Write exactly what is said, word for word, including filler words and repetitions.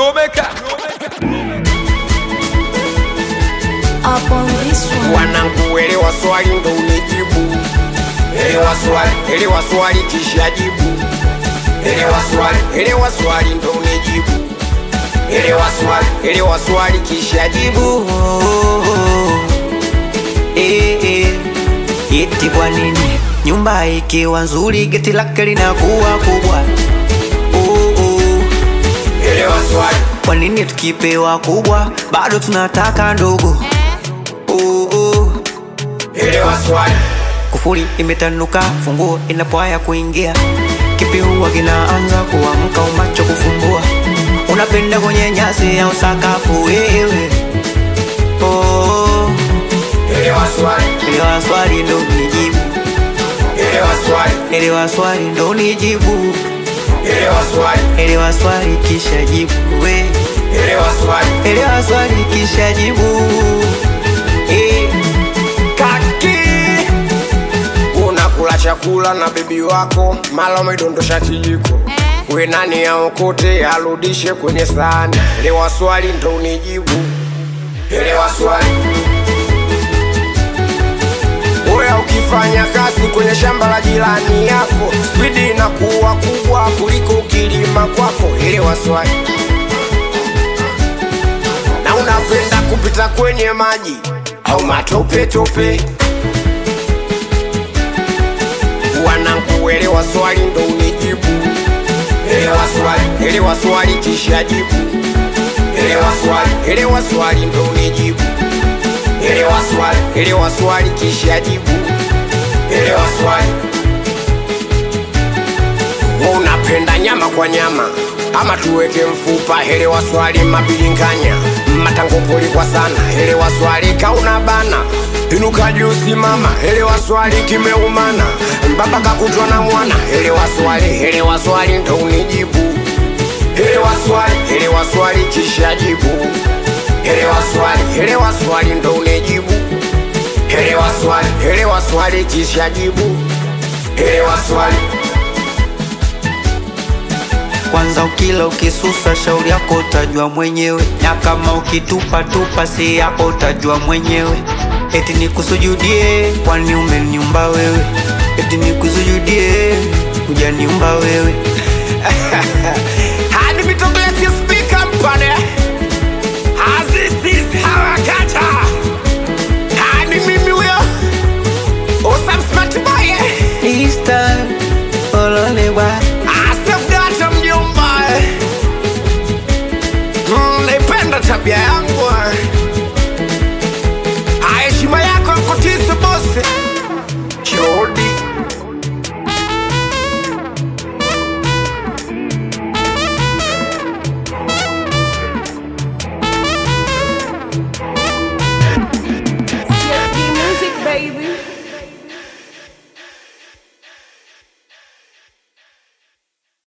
Yomeka Upon this one wanangu elewa swali ndo unijibu. Elewa swali, elewa swali kisha jibu. Elewa swali, elewa swali ndo unijibu. Elewa swali, elewa swali kisha jibu. Eh eh, eti kwa nini nyumba ikiwa nzuri geti lake linakuwa kubwa? Oh oh, elewa swali. Kwa nini tukipewa kubwa bado tunataka ndogo? Oh oh, elewa swali. kufuli imetanuka, funguo inapoaya kuingia, kipi huwa kinaanza kuamka umacho kufumbua? Unapenda kwenye nyasi au sakafu wewe? Oh, elewa swali. elewa swali ndo nijibu. Elewa swali. Elewa swali ndo nijibu. Elewa swali. Elewa swali kisha jibu we. Elewa swali. Elewa swali kisha jibu. Eh, Kaki unakula chakula na bibi wako, mala umedondosha kijiko. We nani aokote arudishe kwenye sahani? Elewa swali ndo unijibu. Elewa swali. Oya ukifanya kazi kwenye shamba la jirani yako, spidi inakuwa kubwa kuliko kilima kwako. Elewa swali. Na unapenda kupita kwenye maji au matope tope? Wanangu elewa swali ndo unijibu. Elewa swali, elewa swali kisha jibu. Elewa swali, elewa swali ndo unijibu. Elewa swali, elewa swali kisha jibu. Elewa swali. Unapenda nyama kwa nyama ama tuweke mfupa? Elewa swali. Mabilinganya matango poli kwa sana. Elewa swali. Kauna bana inuka juu simama. Elewa swali. Kimeumana mbaba kakutwa na mwana. Elewa swali, elewa swali ndo unijibu. Elewa swali, elewa swali kisha jibu. Elewa swali, elewa swali ndo unijibu. Elewa swali, elewa swali kisha jibu. Elewa swali. kwanza ukila ukisusa shauri yako utajua mwenyewe, na kama ukitupa tupa si yako utajua mwenyewe. Eti nikusujudie kwani umeniumba wewe? Eti nikusujudie hujaniumba wewe?